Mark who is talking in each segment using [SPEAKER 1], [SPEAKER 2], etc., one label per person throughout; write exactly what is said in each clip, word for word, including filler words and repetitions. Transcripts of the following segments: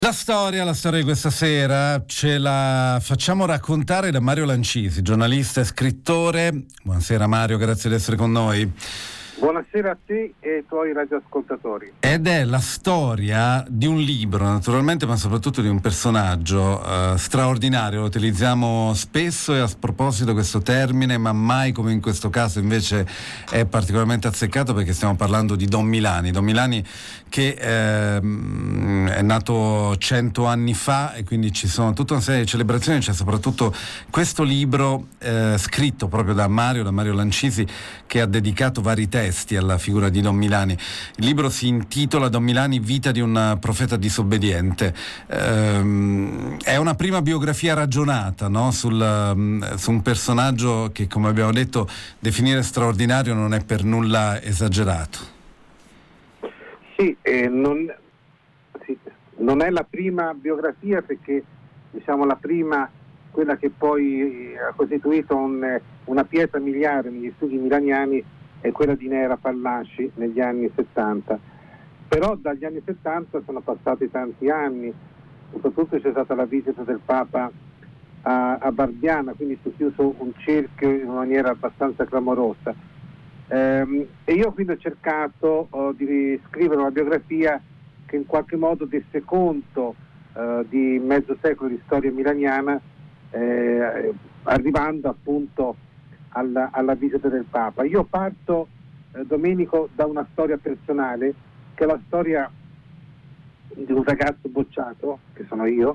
[SPEAKER 1] La storia, la storia di questa sera ce la facciamo raccontare da Mario Lancisi, giornalista e scrittore. Buonasera Mario, grazie di essere con noi.
[SPEAKER 2] Buonasera a te e ai tuoi radioascoltatori.
[SPEAKER 1] Ed è la storia di un libro, naturalmente, ma soprattutto di un personaggio eh, straordinario. Lo utilizziamo spesso e a sproposito questo termine, ma mai come in questo caso invece è particolarmente azzeccato, perché stiamo parlando di Don Milani. Don Milani che eh, è nato cento anni fa, e quindi ci sono tutta una serie di celebrazioni. C'è soprattutto questo libro eh, scritto proprio da Mario, da Mario Lancisi, che ha dedicato vari testi alla figura di Don Milani. Il libro si intitola Don Milani, vita di un profeta disobbediente. Ehm, è una prima biografia ragionata, no? Sul, su un personaggio che, come abbiamo detto, definire straordinario non è per nulla esagerato.
[SPEAKER 2] Sì, eh, non, sì, non è la prima biografia, perché diciamo la prima, quella che poi ha costituito un, una pietra miliare negli studi milaniani, è quella di Nera Pallasci negli anni settanta. Però dagli anni settanta sono passati tanti anni, soprattutto c'è stata la visita del Papa a, a Barbiana, quindi si è chiuso un cerchio in maniera abbastanza clamorosa. Ehm, e io quindi ho cercato oh, di scrivere una biografia che in qualche modo desse conto eh, di mezzo secolo di storia milaniana, eh, arrivando appunto alla, alla visita del Papa. Io parto, eh, Domenico, da una storia personale, che è la storia di un ragazzo bocciato, che sono io,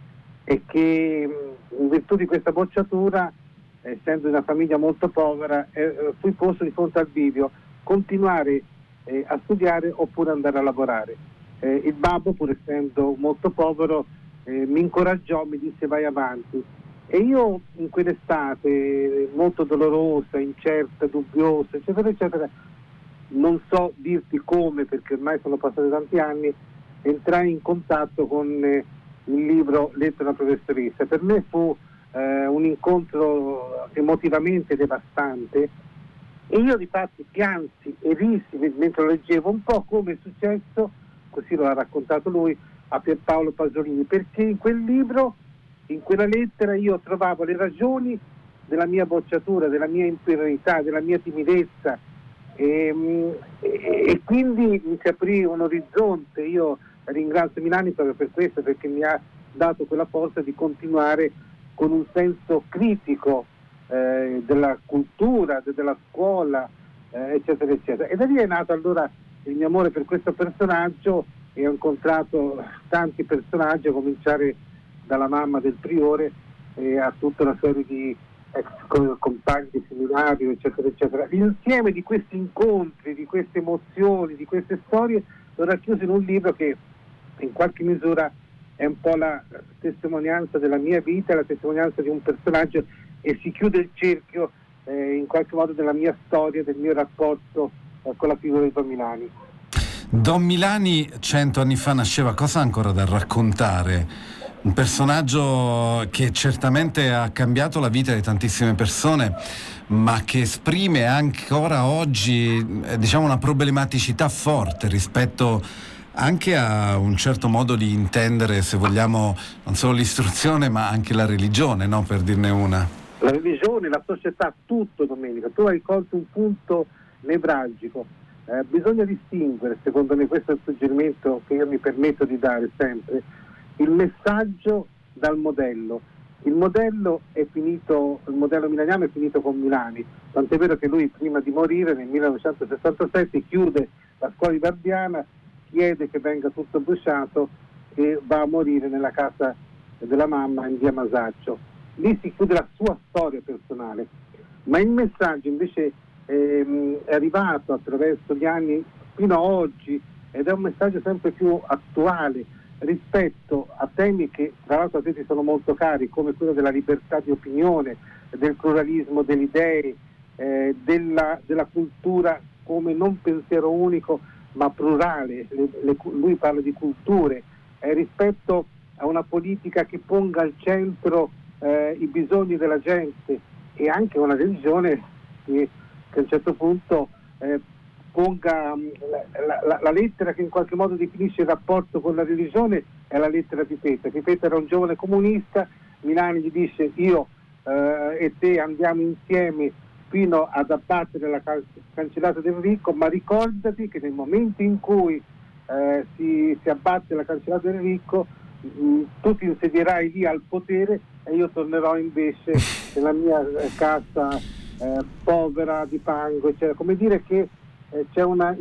[SPEAKER 2] e che in virtù di questa bocciatura, essendo di una famiglia molto povera, eh, fui posto di fronte al bivio: continuare eh, a studiare oppure andare a lavorare. Eh, il babbo, pur essendo molto povero, eh, mi incoraggiò, mi disse vai avanti. E io in quell'estate molto dolorosa, incerta, dubbiosa, eccetera, eccetera, non so dirti come, perché ormai sono passati tanti anni, entrai in contatto con eh, il libro Letto da una professoressa. Per me fu eh, un incontro emotivamente devastante, e io di fatti piansi e risi mentre lo leggevo, un po' come è successo, così lo ha raccontato lui, a Pierpaolo Pasolini, perché in quel libro, in quella lettera, io trovavo le ragioni della mia bocciatura, della mia inferiorità, della mia timidezza, e, e, e quindi mi si aprì un orizzonte. Io ringrazio Milani proprio per questo, perché mi ha dato quella forza di continuare con un senso critico eh, della cultura, de, della scuola, eh, eccetera, eccetera. E da lì è nato allora il mio amore per questo personaggio, e ho incontrato tanti personaggi, a cominciare dalla mamma del priore e a tutta una serie di ex compagni di seminario, eccetera, eccetera. L'insieme di questi incontri, di queste emozioni, di queste storie, l'ho racchiuso in un libro che in qualche misura è un po' la testimonianza della mia vita, la testimonianza di un personaggio, e si chiude il cerchio eh, in qualche modo della mia storia, del mio rapporto eh, con la figura di Don Milani.
[SPEAKER 1] Don Milani cento anni fa nasceva, cosa ha ancora da raccontare? Un personaggio che certamente ha cambiato la vita di tantissime persone, ma che esprime ancora oggi, eh, diciamo, una problematicità forte rispetto anche a un certo modo di intendere, se vogliamo, non solo l'istruzione, ma anche la religione, no? Per dirne una.
[SPEAKER 2] La religione, la società, tutto, Domenico. Tu hai colto un punto nevralgico. Eh, bisogna distinguere, secondo me, questo è il suggerimento che io mi permetto di dare sempre, il messaggio dal modello. Il modello è finito, il modello milaniano è finito con Milani, tant'è vero che lui, prima di morire nel millenovecentosessantasette, chiude la scuola di Barbiana, chiede che venga tutto bruciato e va a morire nella casa della mamma in via Masaccio. Lì si chiude la sua storia personale, ma il messaggio invece ehm, è arrivato attraverso gli anni fino a oggi, ed è un messaggio sempre più attuale rispetto a temi che tra l'altro a te ti sono molto cari, come quello della libertà di opinione, del pluralismo delle idee, eh, della, della cultura come non pensiero unico ma plurale. Le, le, lui parla di culture, eh, rispetto a una politica che ponga al centro eh, i bisogni della gente, e anche una religione che, che a un certo punto eh, ponga la, la, la lettera che in qualche modo definisce il rapporto con la religione, è la lettera Pipetta. Pipetta era un giovane comunista, Milani gli dice io eh, e te andiamo insieme fino ad abbattere la can- cancellata del ricco, ma ricordati che nel momento in cui eh, si, si abbatte la cancellata del ricco mh, tu ti insedierai lì al potere e io tornerò invece nella mia eh, casa eh, povera di fango, eccetera. Come dire che eh, c'è una,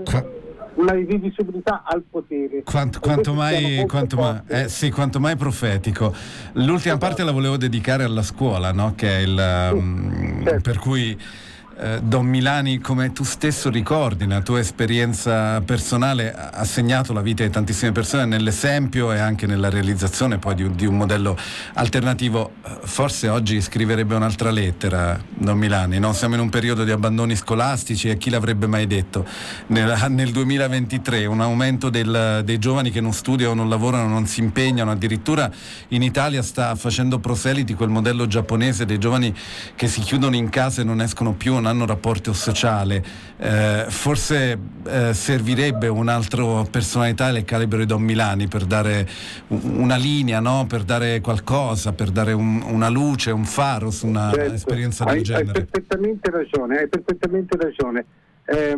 [SPEAKER 2] una irriducibilità al potere.
[SPEAKER 1] Quanto, quanto mai, quanto mai, eh, sì, quanto mai profetico. L'ultima parte la volevo dedicare alla scuola, no? Che è il
[SPEAKER 2] sì,
[SPEAKER 1] um,
[SPEAKER 2] certo.
[SPEAKER 1] Per cui eh, Don Milani, come tu stesso ricordi, nella tua esperienza personale ha segnato la vita di tantissime persone nell'esempio e anche nella realizzazione poi di, di un modello alternativo. Forse oggi scriverebbe un'altra lettera Don Milani, no? Siamo in un periodo di abbandoni scolastici e chi l'avrebbe mai detto nel, nel duemilaventitré un aumento del, dei giovani che non studiano, non lavorano, non si impegnano. Addirittura in Italia sta facendo proseliti quel modello giapponese dei giovani che si chiudono in casa e non escono più, non hanno rapporto sociale. Eh, forse eh, servirebbe un altro personalità del calibro di Don Milani per dare una linea, no? Per dare qualcosa, per dare un, una luce, un faro su una
[SPEAKER 2] certo.
[SPEAKER 1] esperienza
[SPEAKER 2] hai,
[SPEAKER 1] del genere.
[SPEAKER 2] Hai perfettamente ragione, hai perfettamente ragione. Eh,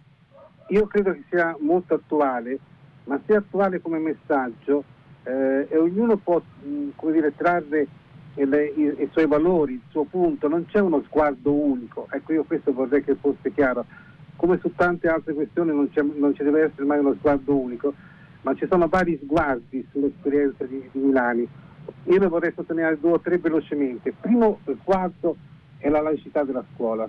[SPEAKER 2] io credo che sia molto attuale, ma sia attuale come messaggio eh, e ognuno può mh, come dire, trarre le, i, i suoi valori, il suo punto, non c'è uno sguardo unico. Ecco, io questo vorrei che fosse chiaro. Come su tante altre questioni non, c'è, non ci deve essere mai uno sguardo unico, ma ci sono vari sguardi sull'esperienza di, di Milani. Io ne vorrei sottolineare due o tre velocemente. Il primo sguardo è la laicità della scuola,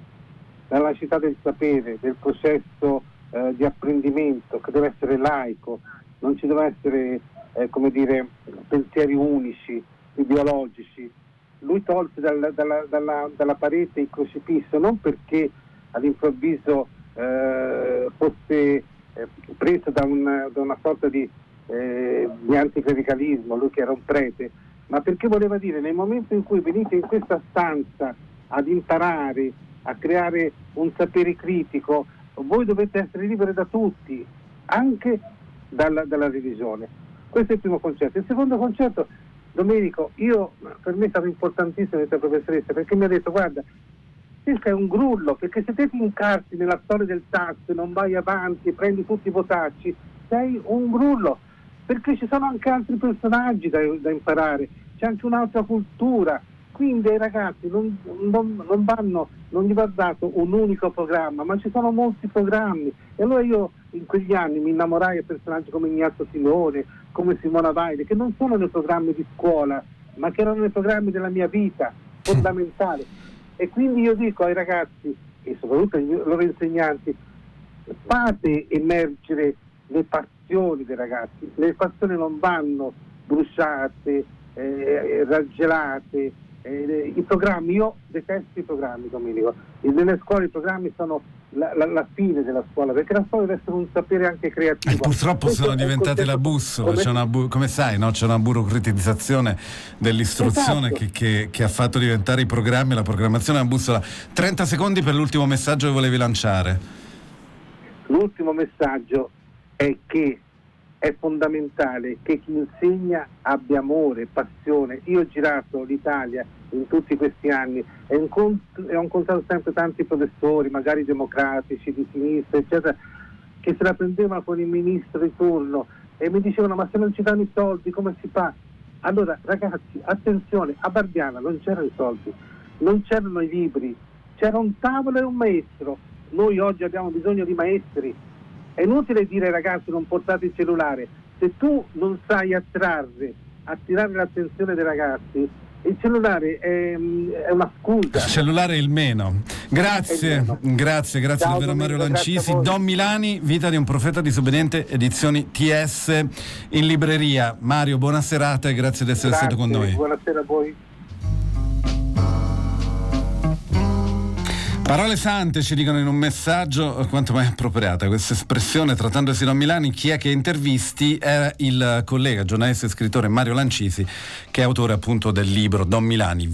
[SPEAKER 2] la laicità del sapere, del processo eh, di apprendimento che deve essere laico, non ci devono essere eh, come dire pensieri unici, ideologici. Lui tolse dal, dalla, dalla, dalla parete il crocifisso non perché all'improvviso eh, fosse eh, preso da una, da una sorta di, eh, di anticlericalismo, lui che era un prete, ma perché voleva dire nel momento in cui venite in questa stanza ad imparare, a creare un sapere critico, voi dovete essere liberi da tutti, anche dalla, dalla religione. Questo è il primo concetto. Il secondo concetto, Domenico, io per me è stato importantissimo questa professoressa, perché mi ha detto guarda, questo è un grullo, perché se te ti incarti nella storia del tasso e non vai avanti e prendi tutti i votacci, sei un grullo, perché ci sono anche altri personaggi da, da imparare, c'è anche un'altra cultura, quindi ai ragazzi non, non, non vanno, non gli va dato un unico programma, ma ci sono molti programmi. E allora io in quegli anni mi innamorai di personaggi come Ignazio Silone, come Simona Vaile, che non sono nei programmi di scuola, ma che erano nei programmi della mia vita, fondamentali. E quindi io dico ai ragazzi, e soprattutto ai loro insegnanti, fate emergere le passioni dei ragazzi. Le passioni non vanno bruciate, eh, raggelate. Eh, I programmi, io detesto i programmi, Domenico. Nelle scuole i programmi sono la, la, la fine della scuola, perché la scuola deve essere un sapere anche creativo.
[SPEAKER 1] E purtroppo
[SPEAKER 2] questo
[SPEAKER 1] sono diventate la bussola, come, c'è una bu- come sai, no? C'è una burocratizzazione dell'istruzione
[SPEAKER 2] esatto.
[SPEAKER 1] che, che, che ha fatto diventare i programmi, la programmazione una bussola. trenta secondi per l'ultimo messaggio che volevi lanciare.
[SPEAKER 2] L'ultimo messaggio è che è fondamentale che chi insegna abbia amore, passione. Io ho girato l'Italia in tutti questi anni e ho incontrato sempre tanti professori, magari democratici, di sinistra, eccetera, che se la prendevano con il ministro di turno e mi dicevano ma se non ci danno i soldi come si fa? Allora ragazzi, attenzione, a Barbiana non c'erano i soldi, non c'erano i libri, c'era un tavolo e un maestro. Noi oggi abbiamo bisogno di maestri. È inutile dire ai ragazzi non portate il cellulare, se tu non sai attrarre, attirare l'attenzione dei ragazzi, il cellulare è, è una scusa.
[SPEAKER 1] Il cellulare è il meno. Grazie,
[SPEAKER 2] meno.
[SPEAKER 1] grazie, grazie
[SPEAKER 2] Ciao,
[SPEAKER 1] davvero Mario
[SPEAKER 2] Domenico,
[SPEAKER 1] Lancisi. Don Milani, Vita di un profeta disobbediente, edizioni T S in libreria. Mario, buona serata e grazie di essere
[SPEAKER 2] grazie,
[SPEAKER 1] stato con noi.
[SPEAKER 2] Buonasera a voi.
[SPEAKER 1] Parole sante ci dicono in un messaggio, quanto mai appropriata questa espressione, trattandosi di Don Milani, chi è che intervisti è il collega, giornalista e scrittore Mario Lancisi, che è autore appunto del libro Don Milani.